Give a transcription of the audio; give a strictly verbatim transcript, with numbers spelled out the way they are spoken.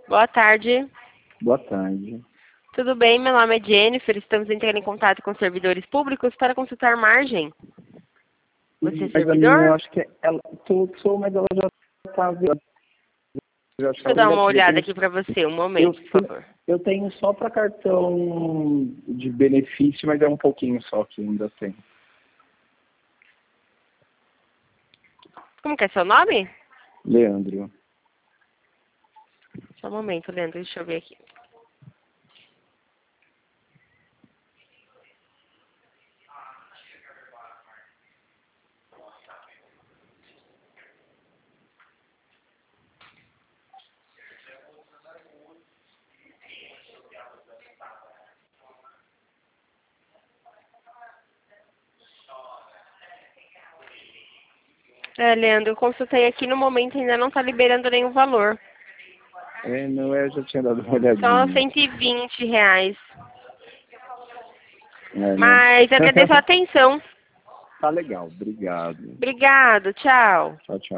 Boa tarde. Boa tarde. Tudo bem? Meu nome é Jennifer. Estamos entrando em contato com servidores públicos para consultar margem. Você é Mas servidor? a minha, eu acho que ela... Tô, sou, mas ela já tá... Eu acho que Deixa eu ela dar uma negativa. olhada Tenho- aqui para você. Um Eu, momento, por favor. eu tenho só para cartão de benefício, mas é um pouquinho só que ainda tem. Como que é seu nome? Leandro. Só um momento, Leandro. Deixa eu ver aqui. É, Leandro, eu consultei aqui no momento ainda não está liberando nenhum valor. É, não, eu já tinha dado uma Só olhadinha. cento e vinte reais. É, né? Mas agradeço a atenção. Tá legal, obrigado. Obrigado, tchau. Tchau, tchau.